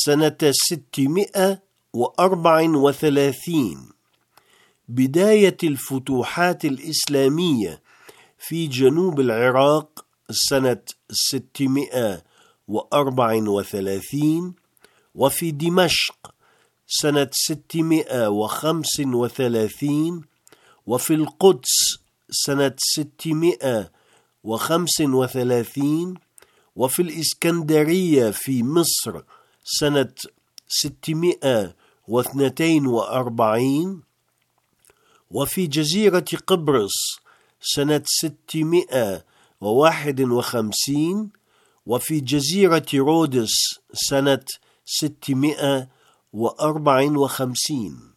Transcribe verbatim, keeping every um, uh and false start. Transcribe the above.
سنة ستمائة وأربع وثلاثين. بداية الفتوحات الإسلامية في جنوب العراق سنة ستمائة وأربع وثلاثين، وفي دمشق سنة ستمائة وخمس وثلاثين، وفي القدس سنة ستمائة وخمس وثلاثين، وفي الإسكندرية في مصر سنة ستمائة واثنتين وأربعين، وفي جزيرة قبرص سنة ستمائة وواحد وخمسين، وفي جزيرة رودس سنة ستمائة وأربع وخمسين.